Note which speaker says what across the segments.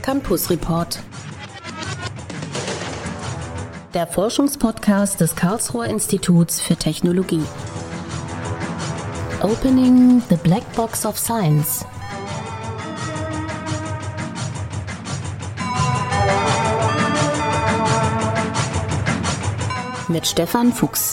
Speaker 1: Campus Report. Der Forschungspodcast des Karlsruher Instituts für Technologie. Opening the Black Box of Science. Mit Stefan Fuchs.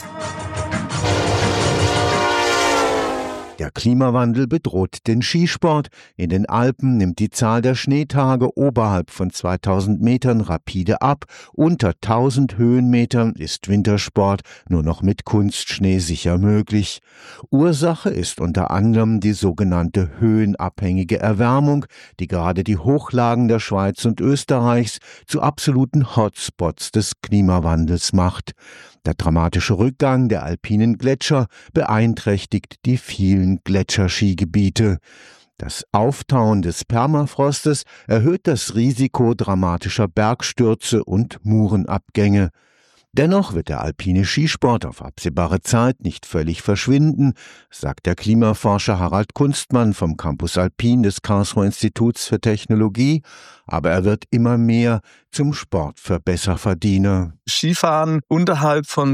Speaker 2: Der Klimawandel bedroht den Skisport. In den Alpen nimmt die Zahl der Schneetage oberhalb von 2000 Metern rapide ab. Unter 1000 Höhenmetern ist Wintersport nur noch mit Kunstschnee sicher möglich. Ursache ist unter anderem die sogenannte höhenabhängige Erwärmung, die gerade die Hochlagen der Schweiz und Österreichs zu absoluten Hotspots des Klimawandels macht. Der dramatische Rückgang der alpinen Gletscher beeinträchtigt die vielen Gletscherskigebiete. Das Auftauen des Permafrostes erhöht das Risiko dramatischer Bergstürze und Murenabgänge. Dennoch wird der alpine Skisport auf absehbare Zeit nicht völlig verschwinden, sagt der Klimaforscher Harald Kunstmann vom Campus Alpin des Karlsruher Instituts für Technologie, aber er wird immer mehr zum Sport für Besserverdiener.
Speaker 3: Skifahren unterhalb von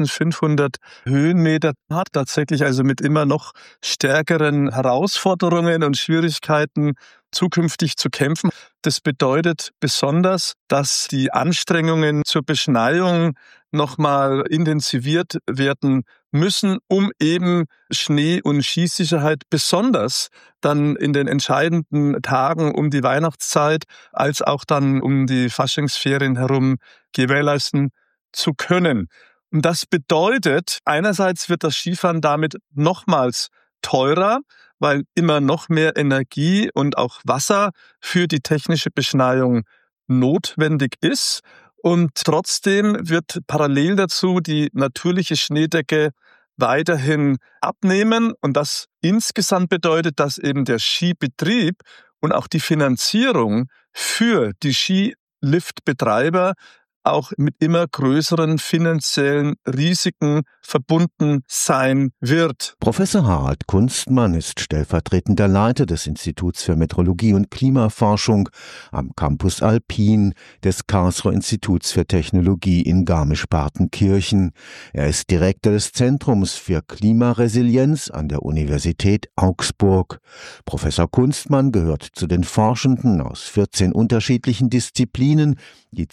Speaker 3: 1500 Höhenmeter hat tatsächlich also mit immer noch stärkeren Herausforderungen und Schwierigkeiten zukünftig zu kämpfen. Das bedeutet besonders, dass die Anstrengungen zur Beschneiung nochmal intensiviert werden müssen, um eben Schnee- und Skisicherheit besonders dann in den entscheidenden Tagen um die Weihnachtszeit als auch dann um die Faschingsferien herum gewährleisten zu können. Und das bedeutet, einerseits wird das Skifahren damit nochmals teurer, weil immer noch mehr Energie und auch Wasser für die technische Beschneiung notwendig ist. Und trotzdem wird parallel dazu die natürliche Schneedecke weiterhin abnehmen. Und das insgesamt bedeutet, dass eben der Skibetrieb und auch die Finanzierung für die Skiliftbetreiber auch mit immer größeren finanziellen Risiken verbunden sein wird.
Speaker 2: Professor Harald Kunstmann ist stellvertretender Leiter des Instituts für Meteorologie und Klimaforschung am Campus Alpin des Karlsruher Instituts für Technologie in Garmisch-Partenkirchen. Er ist Direktor des Zentrums für Klimaresilienz an der Universität Augsburg. Professor Kunstmann gehört zu den Forschenden aus 14 unterschiedlichen Disziplinen, die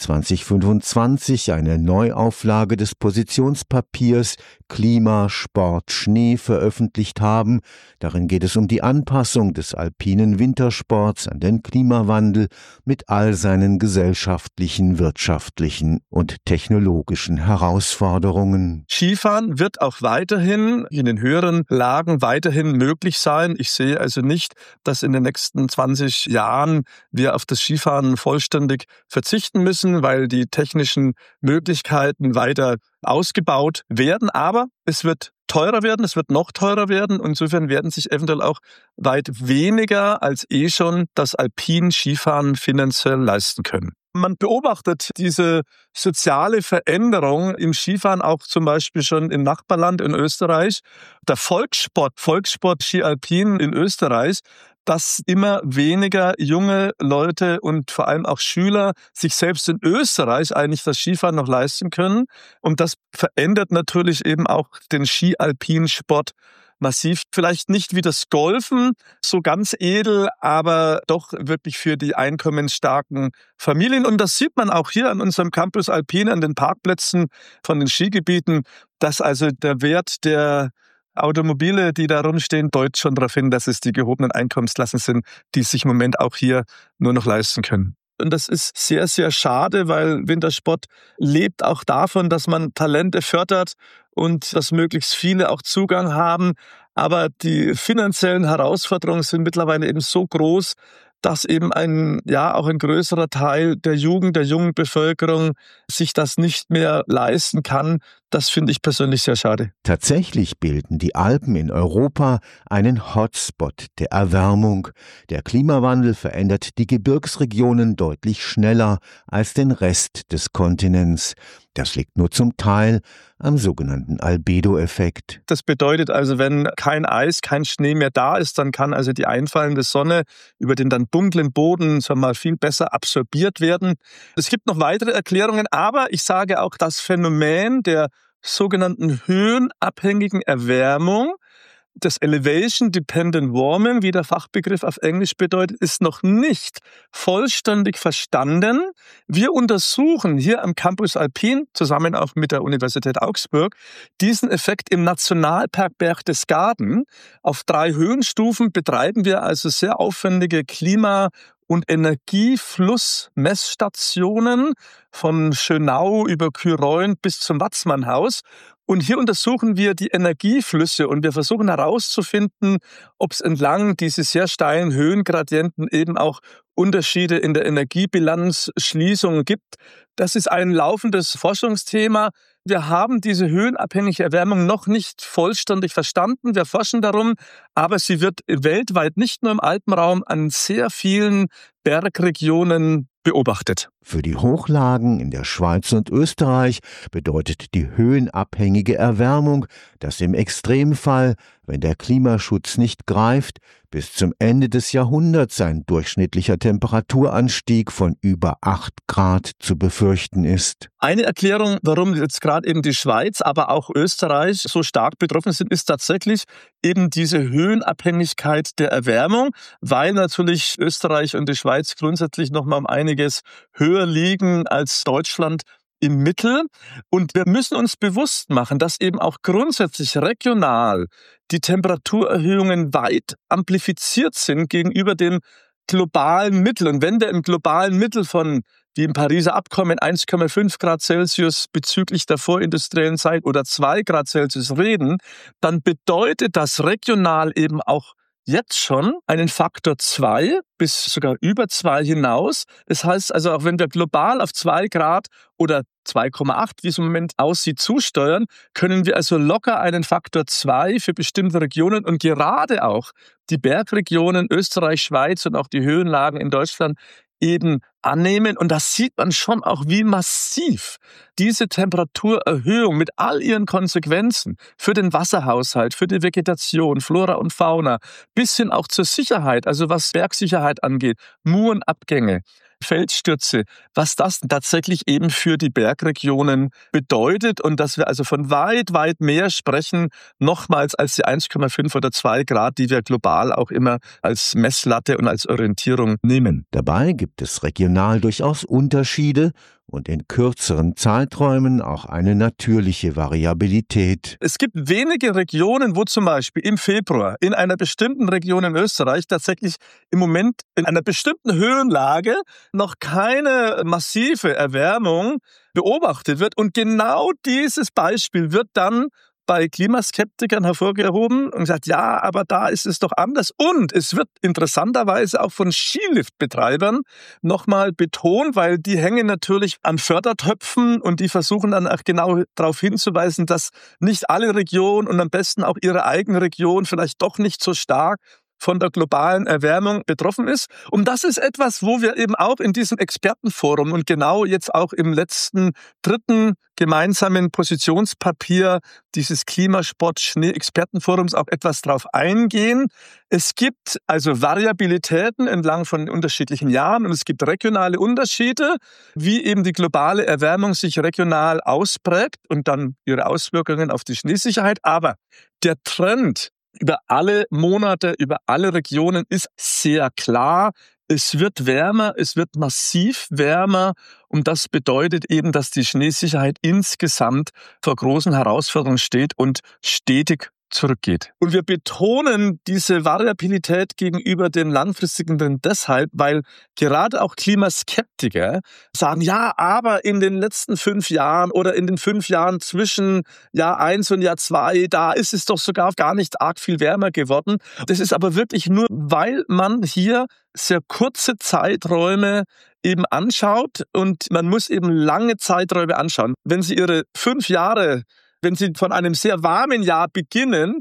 Speaker 2: 2025 eine Neuauflage des Positionspapiers Klima, Sport, Schnee veröffentlicht haben. Darin geht es um die Anpassung des alpinen Wintersports an den Klimawandel mit all seinen gesellschaftlichen, wirtschaftlichen und technologischen Herausforderungen.
Speaker 3: Skifahren wird auch weiterhin in den höheren Lagen weiterhin möglich sein. Ich sehe also nicht, dass in den nächsten 20 Jahren wir auf das Skifahren vollständig verzichten müssen, weil die technischen Möglichkeiten weiter ausgebaut werden. Aber es wird teurer werden, es wird noch teurer werden. Insofern werden sich eventuell auch weit weniger als schon das Alpin-Skifahren finanziell leisten können. Man beobachtet diese soziale Veränderung im Skifahren auch zum Beispiel schon im Nachbarland in Österreich. Der Volkssport Ski Alpin in Österreich, dass immer weniger junge Leute und vor allem auch Schüler sich selbst in Österreich eigentlich das Skifahren noch leisten können. Und das verändert natürlich eben auch den Ski-Alpin-Sport massiv. Vielleicht nicht wie das Golfen, so ganz edel, aber doch wirklich für die einkommensstarken Familien. Und das sieht man auch hier an unserem Campus Alpin, an den Parkplätzen von den Skigebieten, dass also der Wert der Automobile, die da rumstehen, deutet schon darauf hin, dass es die gehobenen Einkommensklassen sind, die sich im Moment auch hier nur noch leisten können. Und das ist sehr, sehr schade, weil Wintersport lebt auch davon, dass man Talente fördert und dass möglichst viele auch Zugang haben. Aber die finanziellen Herausforderungen sind mittlerweile eben so groß, dass eben auch ein größerer Teil der Jugend, der jungen Bevölkerung sich das nicht mehr leisten kann. Das finde ich persönlich sehr schade.
Speaker 2: Tatsächlich bilden die Alpen in Europa einen Hotspot der Erwärmung. Der Klimawandel verändert die Gebirgsregionen deutlich schneller als den Rest des Kontinents. Das liegt nur zum Teil am sogenannten Albedo-Effekt.
Speaker 3: Das bedeutet also, wenn kein Eis, kein Schnee mehr da ist, dann kann also die einfallende Sonne über den dann dunklen Boden, sagen wir mal, viel besser absorbiert werden. Es gibt noch weitere Erklärungen, aber ich sage auch, das Phänomen der sogenannten höhenabhängigen Erwärmung, das Elevation Dependent Warming, wie der Fachbegriff auf Englisch bedeutet, ist noch nicht vollständig verstanden. Wir untersuchen hier am Campus Alpin, zusammen auch mit der Universität Augsburg, diesen Effekt im Nationalpark Berchtesgaden. Auf 3 Höhenstufen betreiben wir also sehr aufwendige Klima- und Energieflussmessstationen von Schönau über Kyreuin bis zum Watzmannhaus. Und hier untersuchen wir die Energieflüsse und wir versuchen herauszufinden, ob es entlang dieser sehr steilen Höhengradienten eben auch Unterschiede in der Energiebilanzschließung gibt. Das ist ein laufendes Forschungsthema. Wir haben diese höhenabhängige Erwärmung noch nicht vollständig verstanden. Wir forschen darum, aber sie wird weltweit, nicht nur im Alpenraum, an sehr vielen Bergregionen beobachtet.
Speaker 2: Für die Hochlagen in der Schweiz und Österreich bedeutet die höhenabhängige Erwärmung, dass im Extremfall, wenn der Klimaschutz nicht greift, bis zum Ende des Jahrhunderts ein durchschnittlicher Temperaturanstieg von über 8 Grad zu befürchten ist.
Speaker 3: Eine Erklärung, warum jetzt gerade eben die Schweiz, aber auch Österreich so stark betroffen sind, ist tatsächlich eben diese Höhenabhängigkeit der Erwärmung, weil natürlich Österreich und die Schweiz grundsätzlich noch mal um einiges höher liegen als Deutschland im Mittel. Und wir müssen uns bewusst machen, dass eben auch grundsätzlich regional die Temperaturerhöhungen weit amplifiziert sind gegenüber dem globalen Mittel. Und wenn wir im globalen Mittel von, wie im Pariser Abkommen, 1,5 Grad Celsius bezüglich der vorindustriellen Zeit oder 2 Grad Celsius reden, dann bedeutet das regional eben auch jetzt schon einen Faktor 2 bis sogar über 2 hinaus. Das heißt also, auch wenn wir global auf 2 Grad oder 2,8, wie es im Moment aussieht, zusteuern, können wir also locker einen Faktor 2 für bestimmte Regionen und gerade auch die Bergregionen Österreich, Schweiz und auch die Höhenlagen in Deutschland eben annehmen. Und das sieht man schon auch, wie massiv diese Temperaturerhöhung mit all ihren Konsequenzen für den Wasserhaushalt, für die Vegetation, Flora und Fauna, bis hin auch zur Sicherheit, also was Bergsicherheit angeht, Murenabgänge, Felsstürze, was das tatsächlich eben für die Bergregionen bedeutet und dass wir also von weit, weit mehr sprechen, nochmals als die 1,5 oder 2 Grad, die wir global auch immer als Messlatte und als Orientierung nehmen.
Speaker 2: Dabei gibt es regional durchaus Unterschiede und in kürzeren Zeiträumen auch eine natürliche Variabilität.
Speaker 3: Es gibt wenige Regionen, wo zum Beispiel im Februar in einer bestimmten Region in Österreich tatsächlich im Moment in einer bestimmten Höhenlage noch keine massive Erwärmung beobachtet wird. Und genau dieses Beispiel wird dann bei Klimaskeptikern hervorgehoben und gesagt, ja, aber da ist es doch anders. Und es wird interessanterweise auch von Skiliftbetreibern nochmal betont, weil die hängen natürlich an Fördertöpfen und die versuchen dann auch genau darauf hinzuweisen, dass nicht alle Regionen und am besten auch ihre eigene Region vielleicht doch nicht so stark von der globalen Erwärmung betroffen ist. Und das ist etwas, wo wir eben auch in diesem Expertenforum und genau jetzt auch im letzten 3. gemeinsamen Positionspapier dieses Klimasport-Schnee-Expertenforums auch etwas drauf eingehen. Es gibt also Variabilitäten entlang von unterschiedlichen Jahren und es gibt regionale Unterschiede, wie eben die globale Erwärmung sich regional ausprägt und dann ihre Auswirkungen auf die Schneesicherheit. Aber der Trend über alle Monate, über alle Regionen ist sehr klar. Es wird wärmer, es wird massiv wärmer und das bedeutet eben, dass die Schneesicherheit insgesamt vor großen Herausforderungen steht und stetig zurückgeht. Und wir betonen diese Variabilität gegenüber den langfristigen Trend deshalb, weil gerade auch Klimaskeptiker sagen, ja, aber in den letzten 5 Jahren oder in den 5 Jahren zwischen Jahr 1 und Jahr 2, da ist es doch sogar gar nicht arg viel wärmer geworden. Das ist aber wirklich nur, weil man hier sehr kurze Zeiträume eben anschaut und man muss eben lange Zeiträume anschauen. Wenn Sie Ihre 5 Jahre, wenn Sie von einem sehr warmen Jahr beginnend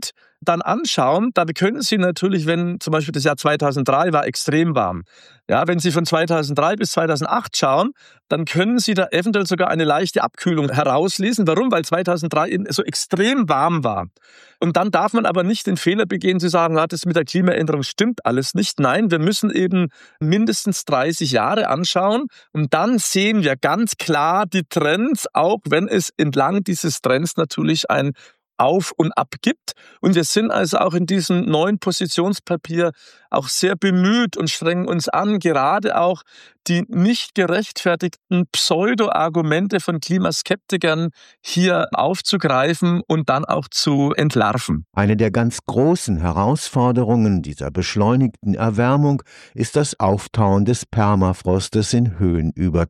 Speaker 3: dann anschauen, dann können Sie natürlich, wenn zum Beispiel das Jahr 2003 war extrem warm, ja, wenn Sie von 2003 bis 2008 schauen, dann können Sie da eventuell sogar eine leichte Abkühlung herauslesen. Warum? Weil 2003 eben so extrem warm war. Und dann darf man aber nicht den Fehler begehen, zu sagen, das mit der Klimaänderung stimmt alles nicht. Nein, wir müssen eben mindestens 30 Jahre anschauen und dann sehen wir ganz klar die Trends, auch wenn es entlang dieses Trends natürlich ein Auf und Ab gibt. Und wir sind also auch in diesem neuen Positionspapier auch sehr bemüht und strengen uns an, gerade auch die nicht gerechtfertigten Pseudo-Argumente von Klimaskeptikern hier aufzugreifen und dann auch zu entlarven.
Speaker 2: Eine der ganz großen Herausforderungen dieser beschleunigten Erwärmung ist das Auftauen des Permafrostes in Höhen über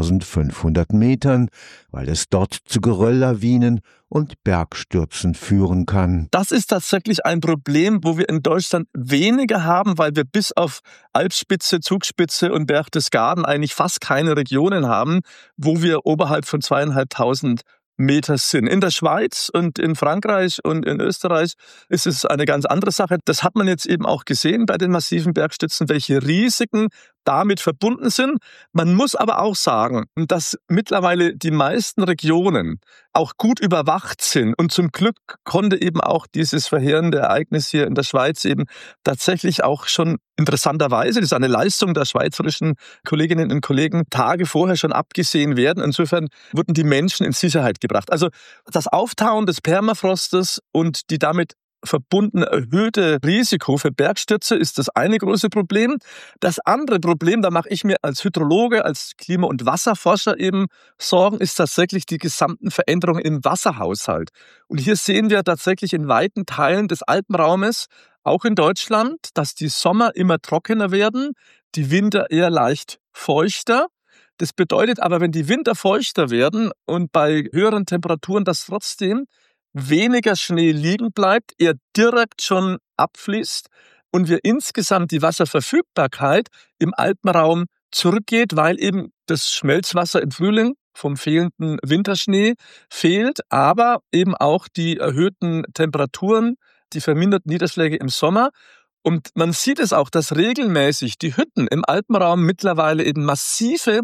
Speaker 2: 2500 Metern, weil es dort zu Gerölllawinen und Bergstürzen führen kann.
Speaker 3: Das ist tatsächlich ein Problem, wo wir in Deutschland weniger haben, weil wir bis auf Alpspitze, Zugspitze und Berchtesgaden eigentlich fast keine Regionen haben, wo wir oberhalb von 2500 Meter sind. In der Schweiz und in Frankreich und in Österreich ist es eine ganz andere Sache. Das hat man jetzt eben auch gesehen bei den massiven Bergstürzen, welche Risiken damit verbunden sind. Man muss aber auch sagen, dass mittlerweile die meisten Regionen auch gut überwacht sind. Und zum Glück konnte eben auch dieses verheerende Ereignis hier in der Schweiz eben tatsächlich auch schon interessanterweise, das ist eine Leistung der schweizerischen Kolleginnen und Kollegen, Tage vorher schon abgesehen werden. Insofern wurden die Menschen in Sicherheit gebracht. Also das Auftauen des Permafrostes und die damit verbundene erhöhte Risiko für Bergstürze ist das eine große Problem. Das andere Problem, da mache ich mir als Hydrologe, als Klima- und Wasserforscher eben Sorgen, ist tatsächlich die gesamten Veränderungen im Wasserhaushalt. Und hier sehen wir tatsächlich in weiten Teilen des Alpenraumes, auch in Deutschland, dass die Sommer immer trockener werden, die Winter eher leicht feuchter. Das bedeutet aber, wenn die Winter feuchter werden und bei höheren Temperaturen, dass trotzdem weniger Schnee liegen bleibt, er direkt schon abfließt und wir insgesamt die Wasserverfügbarkeit im Alpenraum zurückgeht, weil eben das Schmelzwasser im Frühling vom fehlenden Winterschnee fehlt, aber eben auch die erhöhten Temperaturen, die verminderten Niederschläge im Sommer. Und man sieht es auch, dass regelmäßig die Hütten im Alpenraum mittlerweile eben massive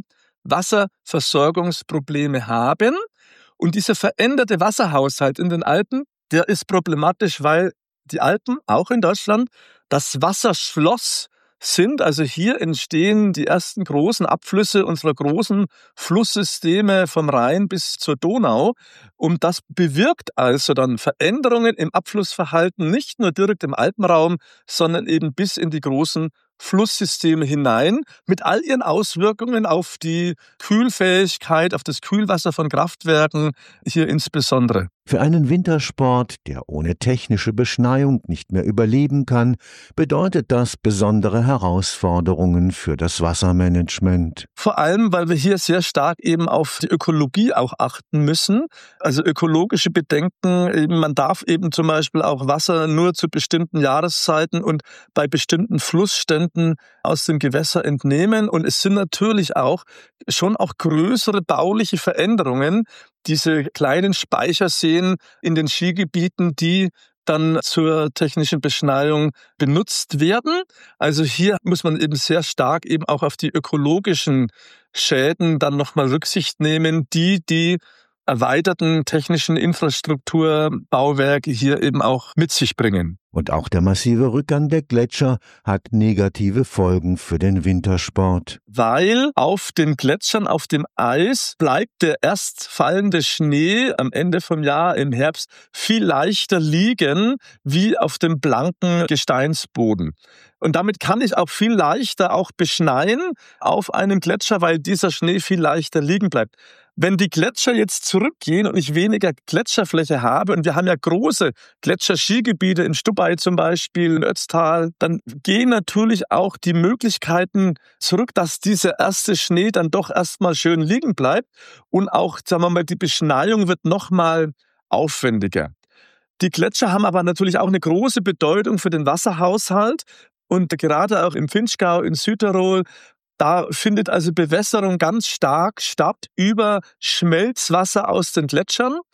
Speaker 3: Wasserversorgungsprobleme haben. Und dieser veränderte Wasserhaushalt in den Alpen, der ist problematisch, weil die Alpen, auch in Deutschland, das Wasserschloss sind. Also hier entstehen die ersten großen Abflüsse unserer großen Flusssysteme vom Rhein bis zur Donau. Und das bewirkt also dann Veränderungen im Abflussverhalten, nicht nur direkt im Alpenraum, sondern eben bis in die großen Flusssysteme hinein, mit all ihren Auswirkungen auf die Kühlfähigkeit, auf das Kühlwasser von Kraftwerken hier insbesondere.
Speaker 2: Für einen Wintersport, der ohne technische Beschneiung nicht mehr überleben kann, bedeutet das besondere Herausforderungen für das Wassermanagement.
Speaker 3: Vor allem, weil wir hier sehr stark eben auf die Ökologie auch achten müssen. Also ökologische Bedenken, eben man darf eben zum Beispiel auch Wasser nur zu bestimmten Jahreszeiten und bei bestimmten Flussständen aus dem Gewässer entnehmen. Und es sind natürlich auch schon auch größere bauliche Veränderungen, diese kleinen Speicherseen in den Skigebieten, die dann zur technischen Beschneiung benutzt werden. Also hier muss man eben sehr stark eben auch auf die ökologischen Schäden dann nochmal Rücksicht nehmen, die erweiterten technischen Infrastrukturbauwerke hier eben auch mit sich bringen.
Speaker 2: Und auch der massive Rückgang der Gletscher hat negative Folgen für den Wintersport.
Speaker 3: Weil auf den Gletschern, auf dem Eis, bleibt der erst fallende Schnee am Ende vom Jahr im Herbst viel leichter liegen wie auf dem blanken Gesteinsboden. Und damit kann ich auch viel leichter auch beschneien auf einem Gletscher, weil dieser Schnee viel leichter liegen bleibt. Wenn die Gletscher jetzt zurückgehen und ich weniger Gletscherfläche habe, und wir haben ja große Gletscherskigebiete in Stubai zum Beispiel, in Ötztal, dann gehen natürlich auch die Möglichkeiten zurück, dass dieser erste Schnee dann doch erstmal schön liegen bleibt und auch, sagen wir mal, die Beschneiung wird nochmal aufwendiger. Die Gletscher haben aber natürlich auch eine große Bedeutung für den Wasserhaushalt und gerade auch im Vinschgau in Südtirol, da findet also Bewässerung ganz stark statt über Schmelzwasser aus den Gletschern.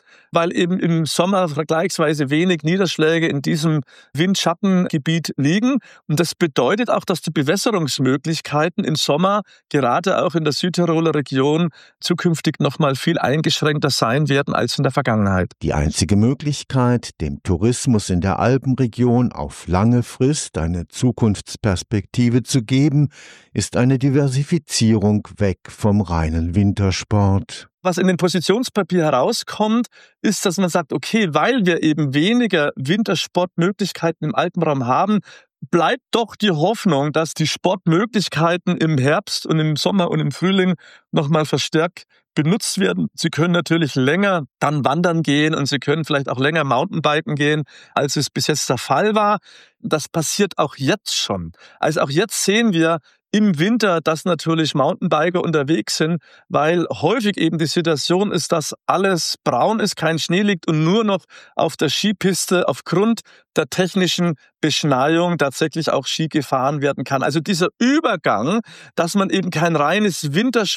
Speaker 3: weil eben im Sommer vergleichsweise wenig Niederschläge in diesem Windschattengebiet liegen. Und das bedeutet auch, dass die Bewässerungsmöglichkeiten im Sommer, gerade auch in der Südtiroler Region, zukünftig nochmal viel eingeschränkter sein werden als in der Vergangenheit.
Speaker 2: Die einzige Möglichkeit, dem Tourismus in der Alpenregion auf lange Frist eine Zukunftsperspektive zu geben, ist eine Diversifizierung weg vom reinen Wintersport.
Speaker 3: Was in dem Positionspapier herauskommt, ist, dass man sagt, okay, weil wir eben weniger Wintersportmöglichkeiten im Alpenraum haben, bleibt doch die Hoffnung, dass die Sportmöglichkeiten im Herbst und im Sommer und im Frühling nochmal verstärkt benutzt werden. Sie können natürlich länger dann wandern gehen und Sie können vielleicht auch länger Mountainbiken gehen, als es bis jetzt der Fall war. Das passiert auch jetzt schon. Also auch jetzt sehen wir im Winter, dass natürlich Mountainbiker unterwegs sind, weil häufig eben die Situation ist, dass alles braun ist, kein Schnee liegt und nur noch auf der Skipiste aufgrund der technischen Beschneiung tatsächlich auch Ski gefahren werden kann. Also dieser Übergang, dass man eben kein reines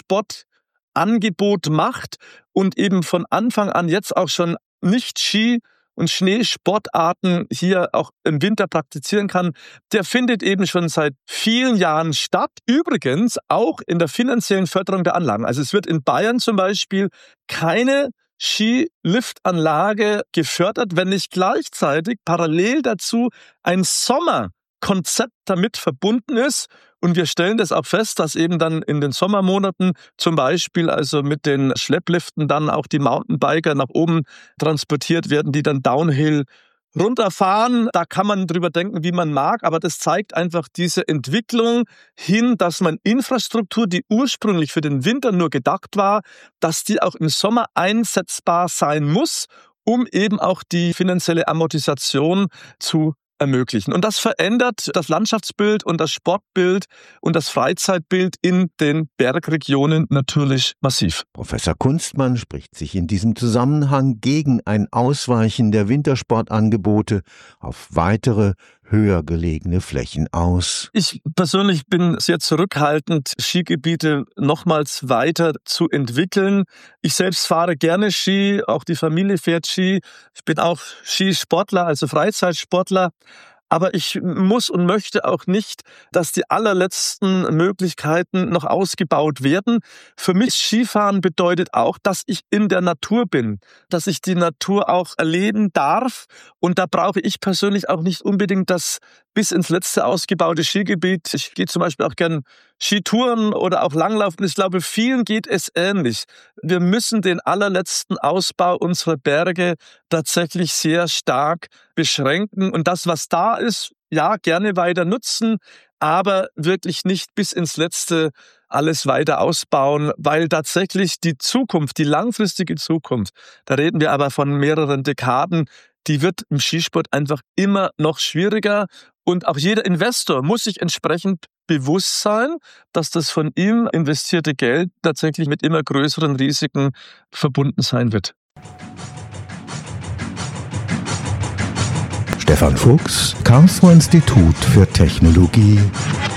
Speaker 3: Wintersportangebot macht und eben von Anfang an jetzt auch schon nicht Ski und Schneesportarten hier auch im Winter praktizieren kann, der findet eben schon seit vielen Jahren statt. Übrigens auch in der finanziellen Förderung der Anlagen. Also es wird in Bayern zum Beispiel keine Skiliftanlage gefördert, wenn nicht gleichzeitig parallel dazu ein Sommerkonzept damit verbunden ist. Und wir stellen das auch fest, dass eben dann in den Sommermonaten zum Beispiel also mit den Schleppliften dann auch die Mountainbiker nach oben transportiert werden, die dann Downhill runterfahren. Da kann man drüber denken, wie man mag, aber das zeigt einfach diese Entwicklung hin, dass man Infrastruktur, die ursprünglich für den Winter nur gedacht war, dass die auch im Sommer einsetzbar sein muss, um eben auch die finanzielle Amortisation zu ermöglichen. Und das verändert das Landschaftsbild und das Sportbild und das Freizeitbild in den Bergregionen natürlich massiv.
Speaker 2: Professor Kunstmann spricht sich in diesem Zusammenhang gegen ein Ausweichen der Wintersportangebote auf weitere, höher gelegene Flächen aus.
Speaker 3: Ich persönlich bin sehr zurückhaltend, Skigebiete nochmals weiter zu entwickeln. Ich selbst fahre gerne Ski, auch die Familie fährt Ski. Ich bin auch Skisportler, also Freizeitsportler. Aber ich muss und möchte auch nicht, dass die allerletzten Möglichkeiten noch ausgebaut werden. Für mich Skifahren bedeutet auch, dass ich in der Natur bin, dass ich die Natur auch erleben darf. Und da brauche ich persönlich auch nicht unbedingt das bis ins letzte ausgebaute Skigebiet. Ich gehe zum Beispiel auch gern Skitouren oder auch Langlaufen. Ich glaube, vielen geht es ähnlich. Wir müssen den allerletzten Ausbau unserer Berge tatsächlich sehr stark beschränken. Und das, was da ist, ja, gerne weiter nutzen, aber wirklich nicht bis ins Letzte alles weiter ausbauen, weil tatsächlich die Zukunft, die langfristige Zukunft, da reden wir aber von mehreren Dekaden, die wird im Skisport einfach immer noch schwieriger. Und auch jeder Investor muss sich entsprechend bewusst sein, dass das von ihm investierte Geld tatsächlich mit immer größeren Risiken verbunden sein wird.
Speaker 2: Stefan Fuchs, Karlsruher Institut für Technologie.